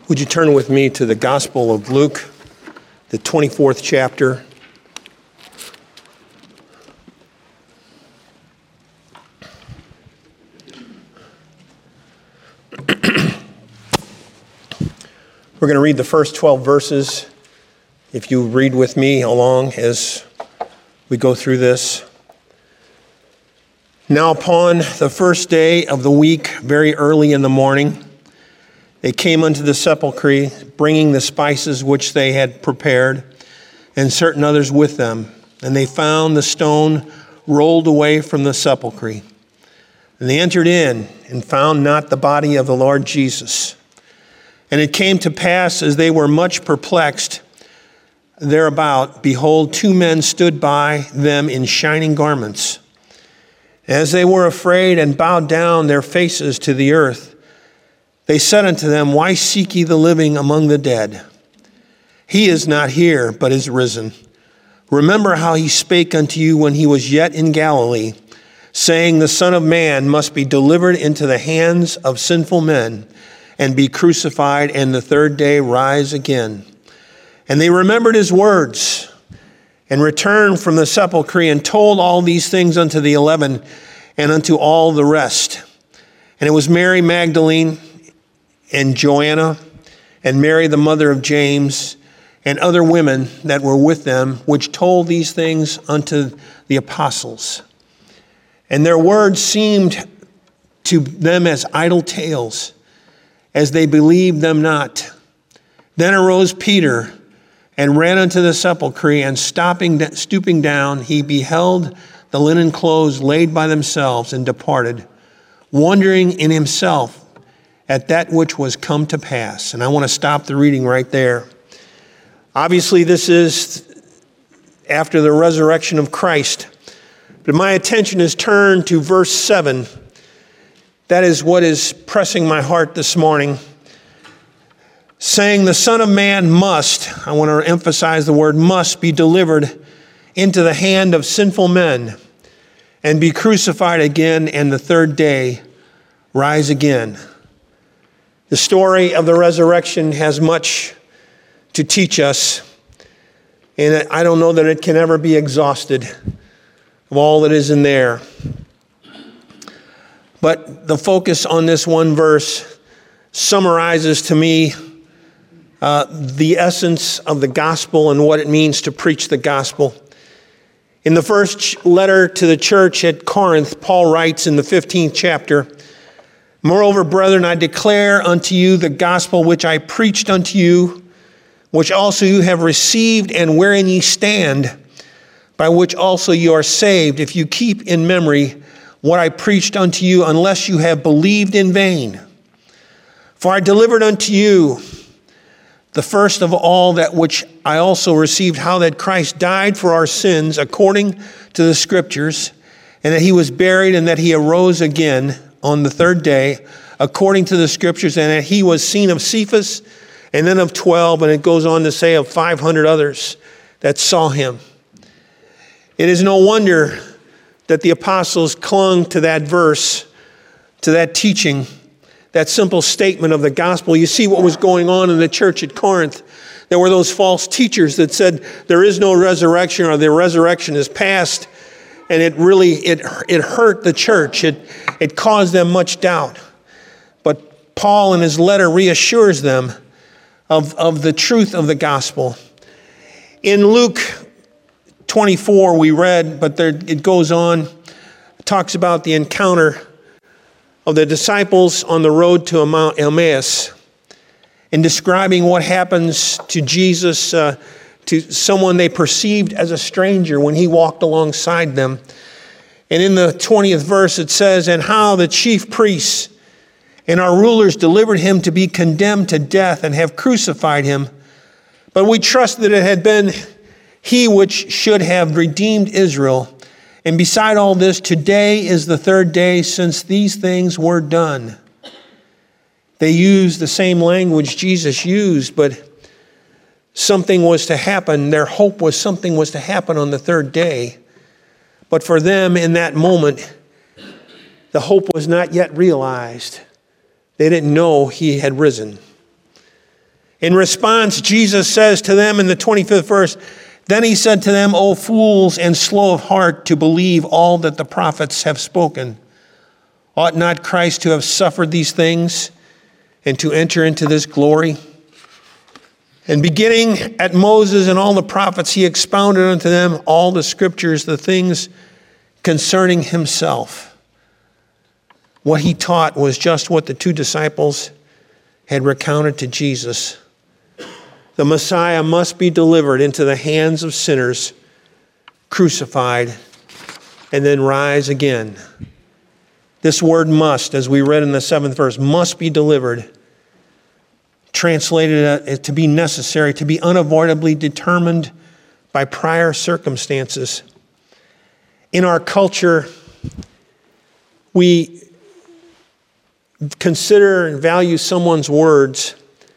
Would you turn with me to the Gospel of Luke, the 24th chapter? We're going to read the first 12 verses. If you read with me along as we go through this. Now upon the first day of the week, very early in the morning, they came unto the sepulchre, bringing the spices which they had prepared, and certain others with them. And they found the stone rolled away from the sepulchre. And they entered in, and found not the body of the Lord Jesus. And it came to pass, as they were much perplexed thereabout, behold, two men stood by them in shining garments. As they were afraid and bowed down their faces to the earth, they said unto them, Why seek ye the living among the dead? He is not here, but is risen. Remember how he spake unto you when he was yet in Galilee, saying, The Son of Man must be delivered into the hands of sinful men, and be crucified, and the third day rise again. And they remembered his words, and returned from the sepulchre, and told all these things unto the 11, and unto all the rest. And it was Mary Magdalene, and Joanna, and Mary the mother of James, and other women that were with them, which told these things unto the apostles. And their words seemed to them as idle tales, as they believed them not. Then arose Peter, and ran unto the sepulchre, and stooping down, he beheld the linen clothes laid by themselves, and departed, wondering in himself at that which was come to pass. And I want to stop the reading right there. Obviously, this is after the resurrection of Christ. But my attention is turned to verse 7. That is what is pressing my heart this morning. Saying the Son of Man must, I want to emphasize the word must, be delivered into the hand of sinful men and be crucified again, and the third day rise again. The story of the resurrection has much to teach us, and I don't know that it can ever be exhausted of all that is in there. But the focus on this one verse summarizes to me the essence of the gospel and what it means to preach the gospel. In the first letter to the church at Corinth, Paul writes in the 15th chapter, Moreover, brethren, I declare unto you the gospel which I preached unto you, which also you have received, and wherein ye stand, by which also you are saved, if you keep in memory what I preached unto you, unless you have believed in vain. For I delivered unto you the first of all that which I also received, how that Christ died for our sins according to the Scriptures, and that he was buried, and that he arose again on the third day according to the Scriptures, and that he was seen of Cephas, and then of 12, and it goes on to say of 500 others that saw him. It is no wonder that the apostles clung to that verse, to that teaching, that simple statement of the gospel. You see what was going on in the church at Corinth. There were those false teachers that said there is no resurrection, or the resurrection is past. And it hurt the church. It caused them much doubt. But Paul in his letter reassures them of the truth of the gospel. In Luke 24 we read, but it goes on, it talks about the encounter of the disciples on the road to Mount Emmaus, in describing what happens to Jesus, to someone they perceived as a stranger when he walked alongside them. And in the 20th verse it says, And how the chief priests and our rulers delivered him to be condemned to death, and have crucified him. But we trust that it had been he which should have redeemed Israel. And beside all this, today is the third day since these things were done. They used the same language Jesus used, but something was to happen. Their hope was something was to happen on the third day. But for them in that moment, the hope was not yet realized. They didn't know he had risen. In response, Jesus says to them in the 25th verse, "Then he said to them, O fools and slow of heart to believe all that the prophets have spoken. Ought not Christ to have suffered these things and to enter into this glory?" And beginning at Moses and all the prophets, he expounded unto them all the scriptures, the things concerning himself. What he taught was just what the two disciples had recounted to Jesus. The Messiah must be delivered into the hands of sinners, crucified, and then rise again. This word must, as we read in the 7th verse, must be delivered. Translated to be necessary, to be unavoidably determined by prior circumstances. In our culture, we consider and value someone's words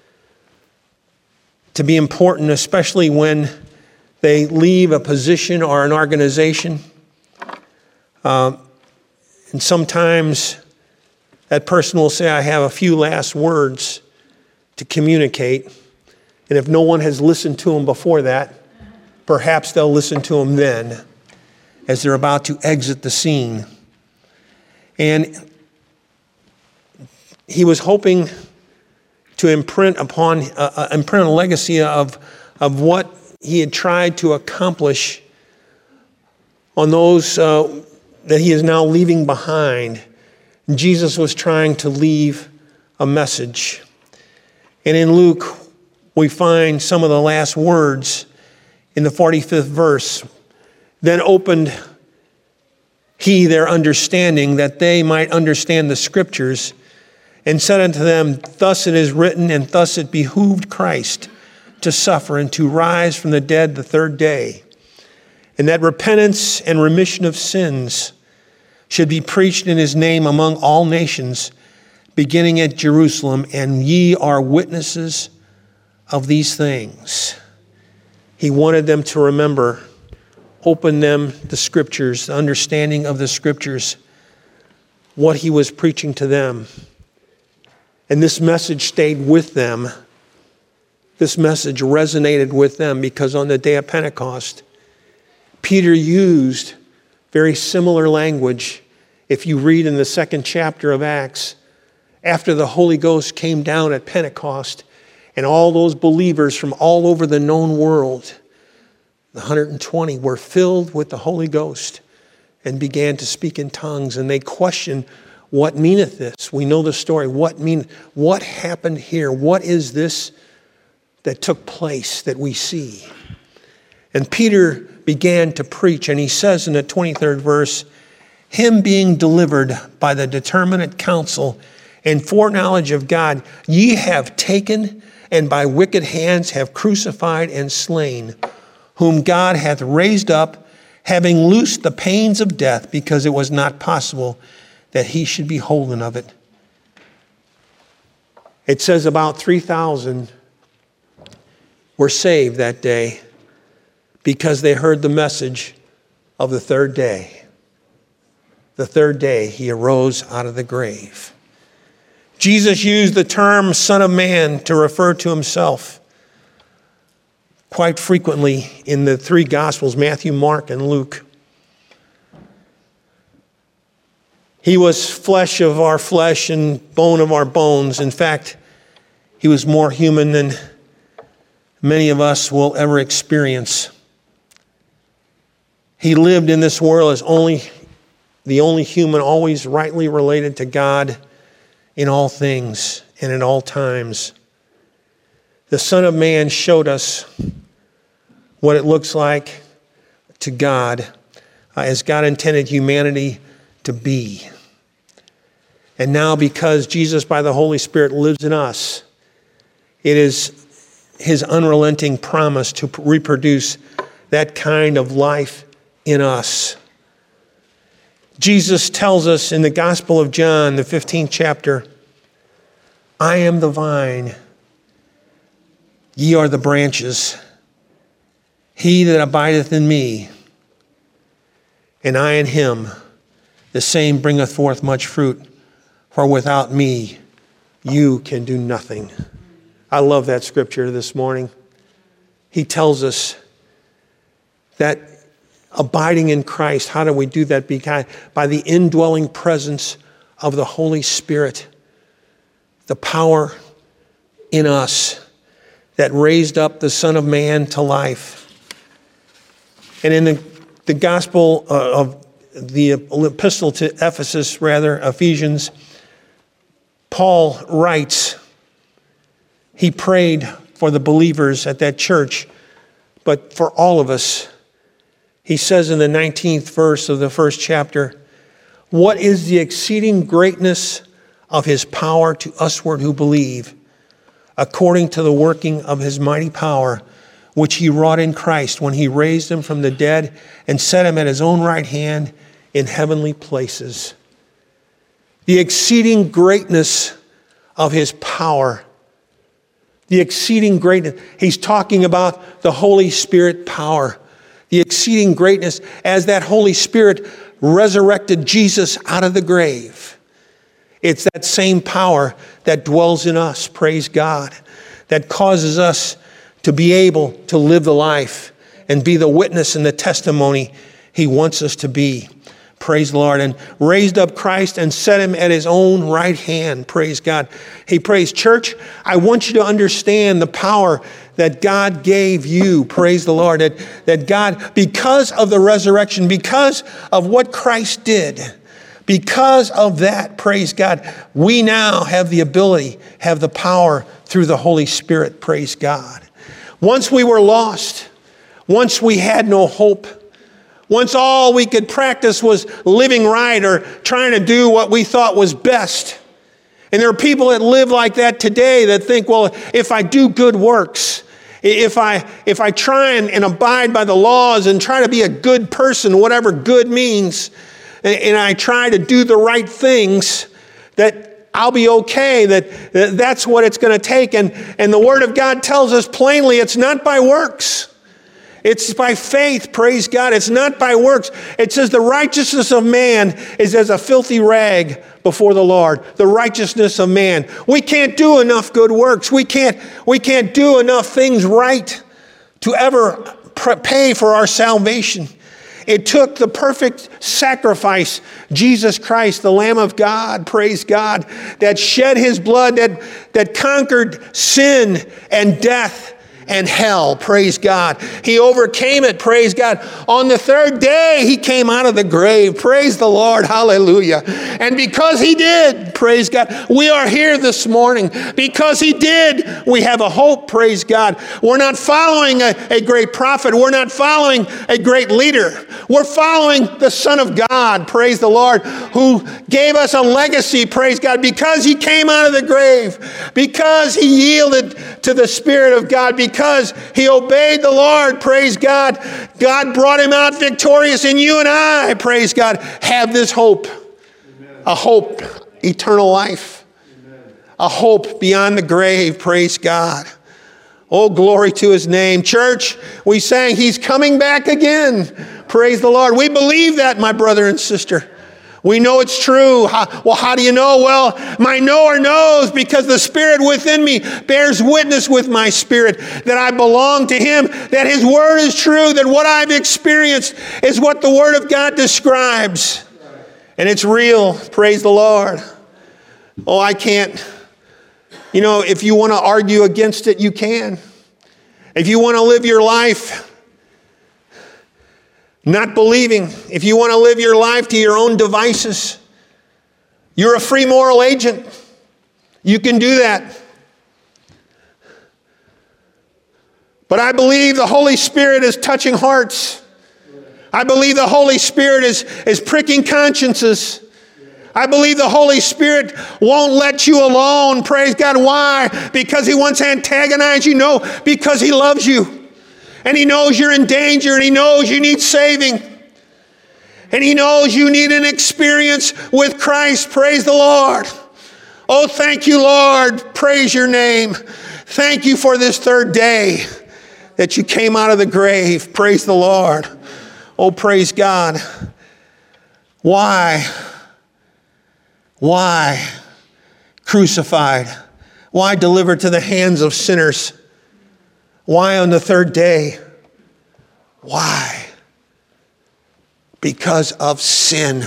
to be important, especially when they leave a position or an organization. And sometimes that person will say, "I have a few last words to communicate." And if no one has listened to them before that, perhaps they'll listen to them then as they're about to exit the scene. And he was hoping to imprint a legacy of what he had tried to accomplish on those that he is now leaving behind. Jesus was trying to leave a message. And in Luke, we find some of the last words in the 45th verse. Then opened he their understanding, that they might understand the scriptures, and said unto them, Thus it is written, and thus it behooved Christ to suffer and to rise from the dead the third day, and that repentance and remission of sins should be preached in his name among all nations, beginning at Jerusalem, and ye are witnesses of these things. He wanted them to remember, open them the scriptures, the understanding of the scriptures, what he was preaching to them. And this message stayed with them. This message resonated with them because on the day of Pentecost, Peter used very similar language. If you read in the 2nd chapter of Acts, after the Holy Ghost came down at Pentecost, and all those believers from all over the known world, the 120, were filled with the Holy Ghost and began to speak in tongues. And they questioned, what meaneth this? We know the story. What happened here? What is this that took place that we see? And Peter began to preach, and he says in the 23rd verse, him being delivered by the determinate counsel and foreknowledge of God, ye have taken and by wicked hands have crucified and slain, whom God hath raised up, having loosed the pains of death, because it was not possible that he should be holden of it. It says about 3,000 were saved that day because they heard the message of the third day. The third day he arose out of the grave. Jesus used the term Son of Man to refer to himself quite frequently in the three Gospels, Matthew, Mark, and Luke. He was flesh of our flesh and bone of our bones. In fact, he was more human than many of us will ever experience. He lived in this world as the only human always rightly related to God in all things and in all times. The Son of Man showed us what it looks like to God as God intended humanity to be. And now, because Jesus by the Holy Spirit lives in us, it is his unrelenting promise to reproduce that kind of life in us. Jesus tells us in the Gospel of John, the 15th chapter, I am the vine, ye are the branches. He that abideth in me, and I in him, the same bringeth forth much fruit. For without me, you can do nothing. I love that scripture this morning. He tells us that abiding in Christ, how do we do that? By the indwelling presence of the Holy Spirit, the power in us that raised up the Son of Man to life. And in the gospel of the epistle to Ephesus, Ephesians, Paul writes, he prayed for the believers at that church, but for all of us. He says in the 19th verse of the first chapter, what is the exceeding greatness of his power to usward who believe, according to the working of his mighty power, which he wrought in Christ when he raised him from the dead and set him at his own right hand in heavenly places. The exceeding greatness of his power. The exceeding greatness. He's talking about the Holy Spirit power. The exceeding greatness as that Holy Spirit resurrected Jesus out of the grave. It's that same power that dwells in us, praise God, that causes us to be able to live the life and be the witness and the testimony he wants us to be. Praise the Lord. And raised up Christ and set him at his own right hand. Praise God. He prays, church, I want you to understand the power that God gave you. Praise the Lord. That God, because of the resurrection, because of what Christ did, because of that, praise God, we now have the ability, have the power through the Holy Spirit. Praise God. Once we were lost, once we had no hope, once all we could practice was living right or trying to do what we thought was best. And there are people that live like that today that think, well, if I do good works, if I try and abide by the laws and try to be a good person, whatever good means, and I try to do the right things, that I'll be okay, that's what it's going to take. And the Word of God tells us plainly it's not by works. It's by faith, praise God. It's not by works. It says the righteousness of man is as a filthy rag before the Lord. The righteousness of man. We can't do enough good works. We can't do enough things right to ever pay for our salvation. It took the perfect sacrifice, Jesus Christ, the Lamb of God, praise God, that shed his blood, that conquered sin and death and hell, praise God. He overcame it, praise God. On the third day, he came out of the grave, praise the Lord, hallelujah. And because he did, praise God, we are here this morning. Because he did, we have a hope, praise God. We're not following a great prophet. We're not following a great leader. We're following the Son of God, praise the Lord, who gave us a legacy, praise God, because he came out of the grave, because he yielded to the Spirit of God, because he obeyed the Lord, praise God. God brought him out victorious, and you and I, praise God, have this hope. Amen. A hope, eternal life. Amen. A hope beyond the grave, praise God. Oh, glory to his name. Church, we sang, he's coming back again. Praise the Lord. We believe that, my brother and sister. We know it's true. How do you know? Well, my knower knows because the Spirit within me bears witness with my spirit that I belong to him, that his word is true, that what I've experienced is what the Word of God describes. And it's real. Praise the Lord. Oh, I can't. You know, if you want to argue against it, you can. If you want to live your life not believing, if you want to live your life to your own devices, you're a free moral agent. You can do that. But I believe the Holy Spirit is touching hearts. I believe the Holy Spirit is pricking consciences. I believe the Holy Spirit won't let you alone. Praise God. Why? Because he wants to antagonize you? No, because he loves you. And he knows you're in danger, and he knows you need saving. And he knows you need an experience with Christ. Praise the Lord. Oh, thank you, Lord. Praise your name. Thank you for this third day that you came out of the grave. Praise the Lord. Oh, praise God. Why? Why crucified? Why deliver to the hands of sinners? Why on the third day? Why? Because of sin.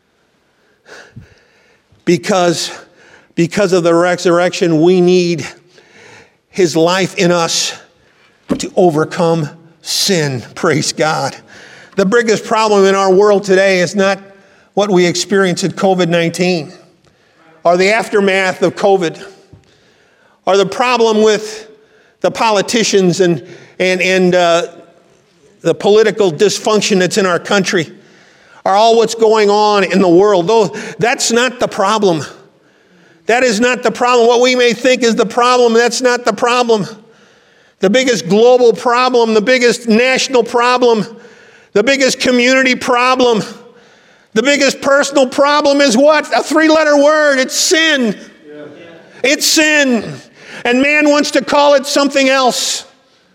Because of the resurrection, we need his life in us to overcome sin. Praise God. The biggest problem in our world today is not what we experience in COVID-19 or the aftermath of COVID or the problem with the politicians and the political dysfunction that's in our country or all what's going on in the world. Though that's not the problem. That is not the problem. What we may think is the problem, that's not the problem. The biggest global problem, the biggest national problem, the biggest community problem, the biggest personal problem is what? A 3-letter word. It's sin. Yeah. It's sin. And man wants to call it something else.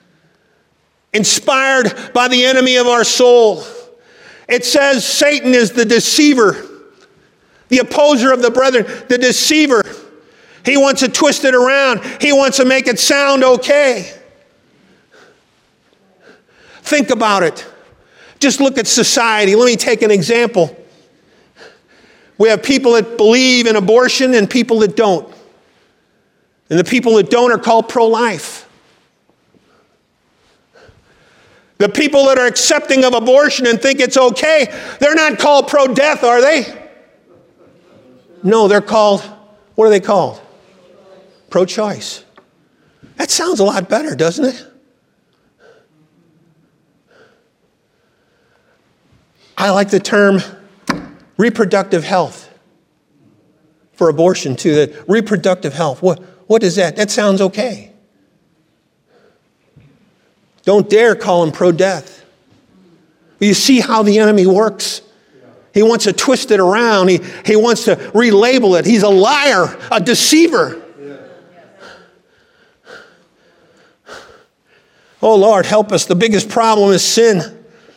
Inspired by the enemy of our soul. It says Satan is the deceiver, the opposer of the brethren, the deceiver. He wants to twist it around. He wants to make it sound okay. Think about it. Just look at society. Let me take an example. We have people that believe in abortion and people that don't. And the people that don't are called pro-life. The people that are accepting of abortion and think it's okay, they're not called pro-death, are they? No, they're called, what are they called? Pro-choice. That sounds a lot better, doesn't it? I like the term reproductive health for abortion too. That reproductive health. What is that? That sounds okay. Don't dare call him pro-death. You see how the enemy works? He wants to twist it around. He wants to relabel it. He's a liar, a deceiver. Oh, Lord, help us. The biggest problem is sin.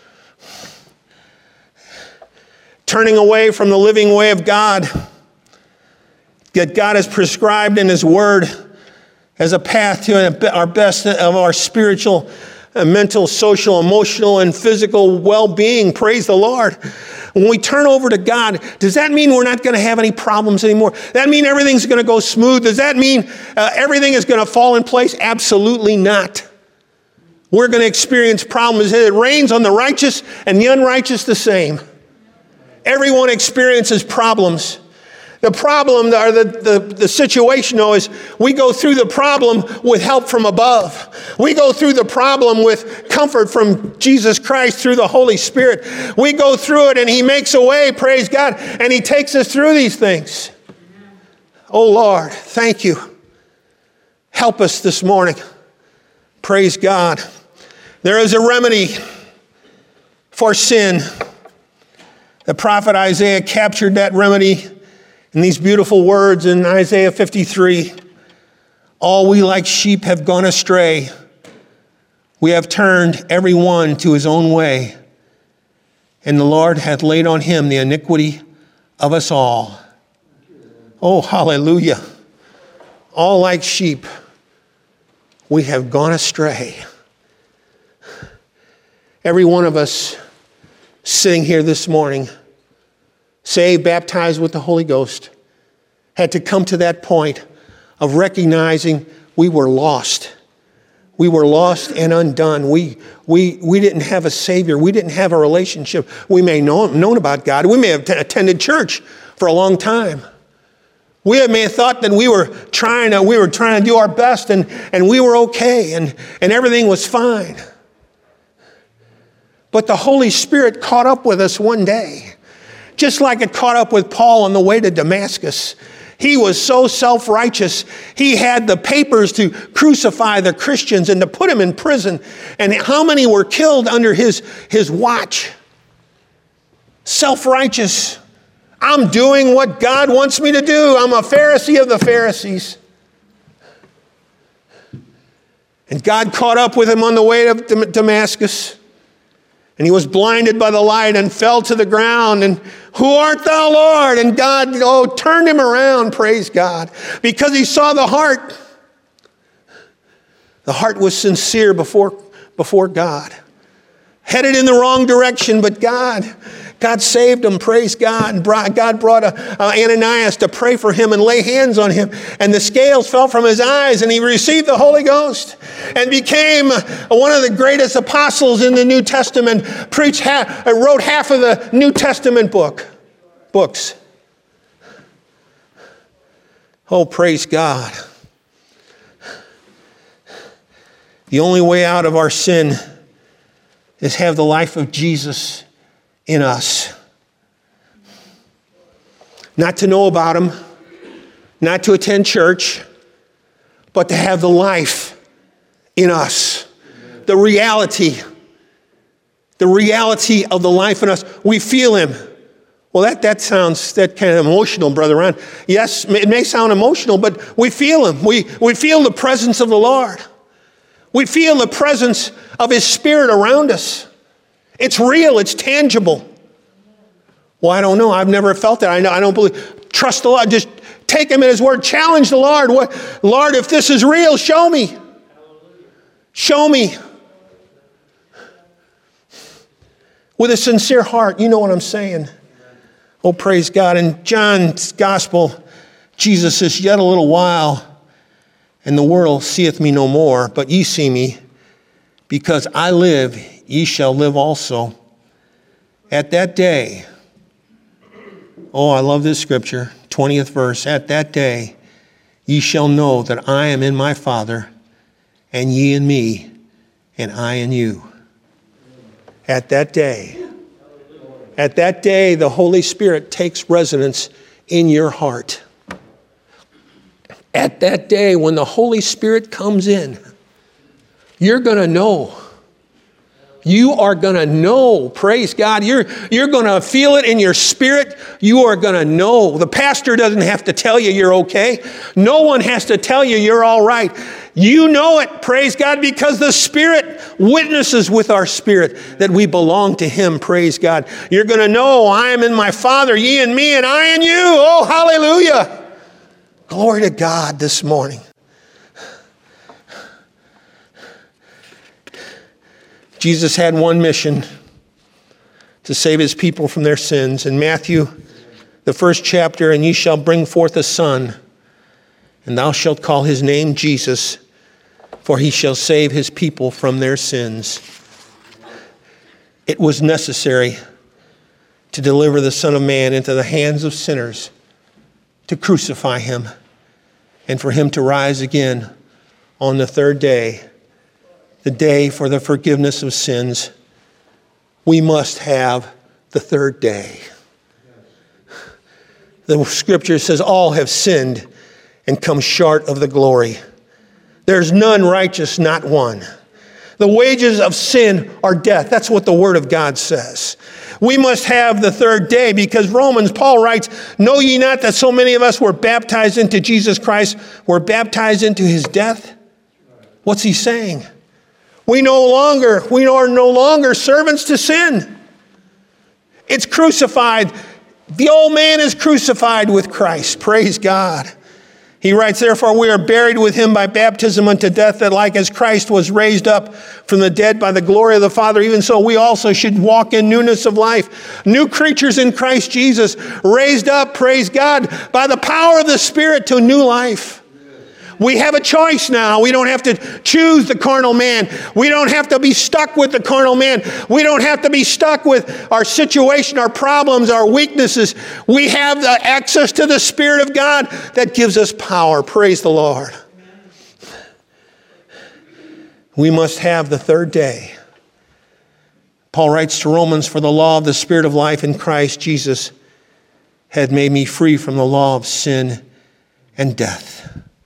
Turning away from the living way of God that God has prescribed in his word as a path to our best of our spiritual, mental, social, emotional, and physical well-being. Praise the Lord. When we turn over to God, does that mean we're not going to have any problems anymore? Does that mean everything's going to go smooth? Does that mean everything is going to fall in place? Absolutely not. We're going to experience problems. It rains on the righteous and the unrighteous the same. Everyone experiences problems. The problem, or the situation, though, is we go through the problem with help from above. We go through the problem with comfort from Jesus Christ through the Holy Spirit. We go through it and he makes a way, praise God, and he takes us through these things. Oh, Lord, thank you. Help us this morning. Praise God. There is a remedy for sin. The prophet Isaiah captured that remedy in these beautiful words in Isaiah 53. All we like sheep have gone astray. We have turned every one to his own way. And the Lord hath laid on him the iniquity of us all. Oh, hallelujah. All like sheep, we have gone astray. Every one of us sitting here this morning, saved, baptized with the Holy Ghost, had to come to that point of recognizing we were lost. We were lost and undone. We didn't have a Savior. We didn't have a relationship. We may have known about God. We may have attended church for a long time. We may have thought that we were trying to do our best and we were okay and everything was fine. But the Holy Spirit caught up with us one day, just like it caught up with Paul on the way to Damascus. He was so self-righteous. He had the papers to crucify the Christians and to put them in prison. And how many were killed under his watch? Self-righteous. I'm doing what God wants me to do. I'm a Pharisee of the Pharisees. And God caught up with him on the way to Damascus. And he was blinded by the light and fell to the ground. And who art thou, Lord? And God, turned him around, praise God. Because he saw the heart. The heart was sincere before God. Headed in the wrong direction, but God saved him, praise God. And God brought Ananias to pray for him and lay hands on him. And the scales fell from his eyes and he received the Holy Ghost and became one of the greatest apostles in the New Testament. Wrote half of the New Testament books. Oh, praise God. The only way out of our sin is have the life of Jesus in us. Not to know about him, not to attend church, but to have the life in us. The reality of the life in us. We feel him. Well, that sounds kind of emotional, Brother Ron. Yes, it may sound emotional, but we feel him. We feel the presence of the Lord. We feel the presence of his Spirit around us. It's real. It's tangible. Well, I don't know. I've never felt that. I don't believe. Trust the Lord. Just take him at his word. Challenge the Lord. Lord, if this is real, show me. Show me. With a sincere heart. You know what I'm saying. Oh, praise God. In John's gospel, Jesus says, yet a little while, and the world seeth me no more, but ye see me. Because I live, ye shall live also. At that day, oh, I love this scripture, 20th verse. At that day, ye shall know that I am in my Father, and ye in me, and I in you. At that day, the Holy Spirit takes residence in your heart. At that day, when the Holy Spirit comes in, you're going to know. You are going to know. Praise God. You're going to feel it in your spirit. You are going to know. The pastor doesn't have to tell you you're okay. No one has to tell you you're all right. You know it, praise God, because the Spirit witnesses with our spirit that we belong to him, praise God. You're going to know I am in my Father, ye in me, and I in you. Oh, hallelujah. Glory to God this morning. Jesus had one mission, to save his people from their sins. In Matthew, the 1st chapter, and ye shall bring forth a son, and thou shalt call his name Jesus, for he shall save his people from their sins. It was necessary to deliver the Son of Man into the hands of sinners, to crucify him, and for him to rise again on the 3rd day, the day for the forgiveness of sins. We must have the 3rd day. The scripture says all have sinned and come short of the glory. There's none righteous, not one. The wages of sin are death. That's what the Word of God says. We must have the 3rd day because Paul writes, know ye not that so many of us were baptized into Jesus Christ, were baptized into his death? What's he saying? We are no longer servants to sin. It's crucified. The old man is crucified with Christ. Praise God. He writes, therefore we are buried with him by baptism unto death, that like as Christ was raised up from the dead by the glory of the Father, even so we also should walk in newness of life. New creatures in Christ Jesus, raised up, praise God, by the power of the Spirit to new life. We have a choice now. We don't have to choose the carnal man. We don't have to be stuck with the carnal man. We don't have to be stuck with our situation, our problems, our weaknesses. We have the access to the Spirit of God that gives us power. Praise the Lord. We must have the 3rd day. Paul writes to Romans, for the law of the Spirit of life in Christ Jesus had made me free from the law of sin and death.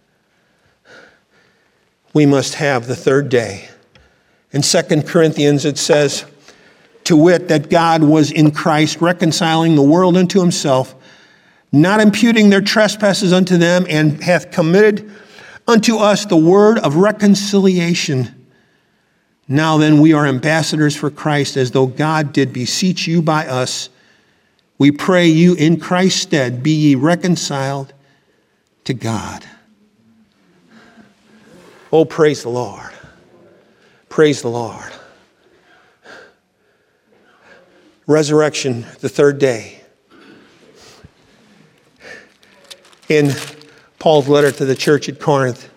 We must have the 3rd day. In 2 Corinthians it says, to wit, that God was in Christ reconciling the world unto himself, not imputing their trespasses unto them, and hath committed unto us the word of reconciliation. Now then we are ambassadors for Christ, as though God did beseech you by us. We pray you in Christ's stead, be ye reconciled to God. Oh, praise the Lord. Praise the Lord. Resurrection, the third day. In Paul's letter to the church at Corinth,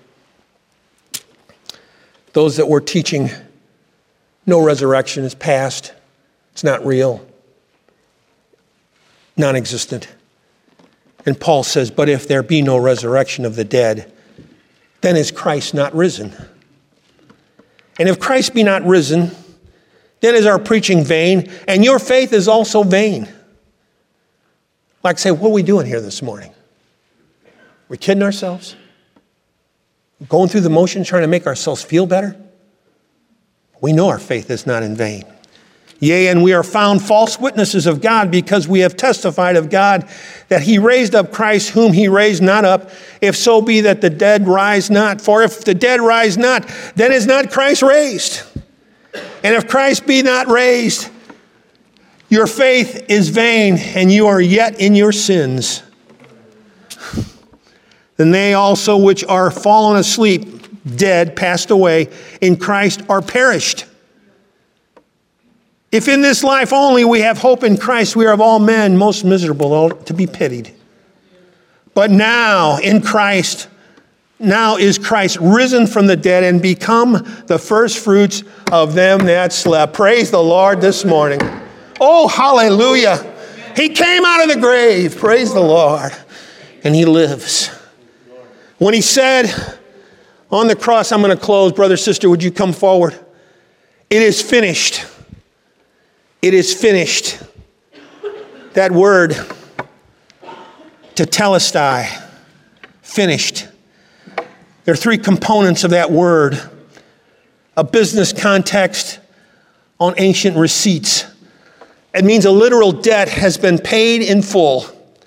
those that were teaching no resurrection is past, it's not real, non-existent. And Paul says, but if there be no resurrection of the dead, then is Christ not risen? And if Christ be not risen, then is our preaching vain, and your faith is also vain. Like say, what are we doing here this morning? We're kidding ourselves? Going through the motions trying to make ourselves feel better? We know our faith is not in vain. Yea, and we are found false witnesses of God, because we have testified of God that he raised up Christ, whom he raised not up, if so be that the dead rise not. For if the dead rise not, then is not Christ raised. And if Christ be not raised, your faith is vain, and you are yet in your sins. Then they also which are fallen asleep, dead, passed away, in Christ are perished. If in this life only we have hope in Christ, we are of all men most miserable, to be pitied. But now in Christ, now is Christ risen from the dead and become the first fruits of them that slept. Praise the Lord this morning. Oh, hallelujah. He came out of the grave. Praise the Lord. And he lives. When he said on the cross, I'm going to close. Brother, sister, would you come forward? It is finished. It is finished. That word, tetelestai, finished. There are three components of that word. A business context on ancient receipts. It means a literal debt has been paid in full.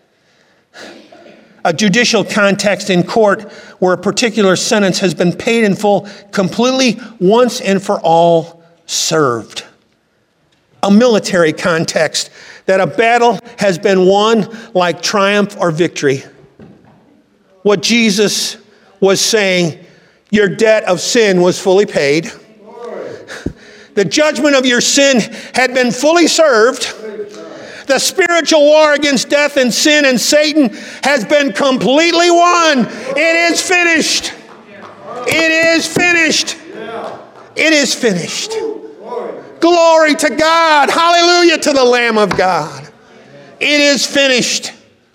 A judicial context in court where a particular sentence has been paid in full, completely, once and for all served. A military context, that a battle has been won like triumph or victory. What Jesus was saying, your debt of sin was fully paid. The judgment of your sin had been fully served. The spiritual war against death and sin and Satan has been completely won. It is finished. It is finished. It is finished. Glory to God. Hallelujah to the Lamb of God. It is finished.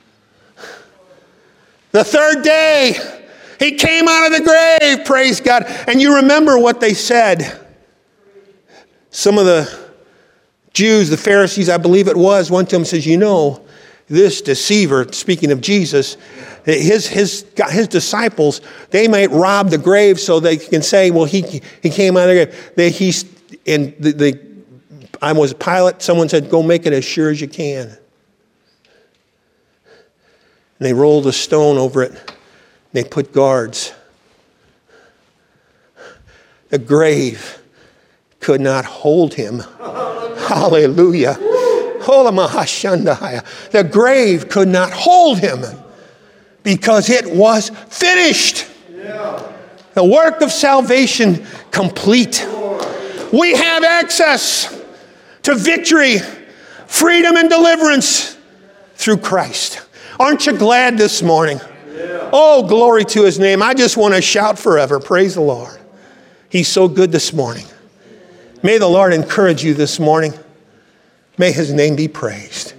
The third day, he came out of the grave, praise God. And you remember what they said. Some of the Jews, the Pharisees, I believe it was, went to him and says, you know, this deceiver, speaking of Jesus, his disciples, they might rob the grave so they can say, well, he came out of the grave. I was Pilate, someone said, go make it as sure as you can. And they rolled a stone over it. And they put guards. The grave could not hold him. Hallelujah. The grave could not hold him because it was finished. The work of salvation complete. We have access to victory, freedom, and deliverance through Christ. Aren't you glad this morning? Oh, glory to his name. I just want to shout forever. Praise the Lord. He's so good this morning. May the Lord encourage you this morning. May his name be praised.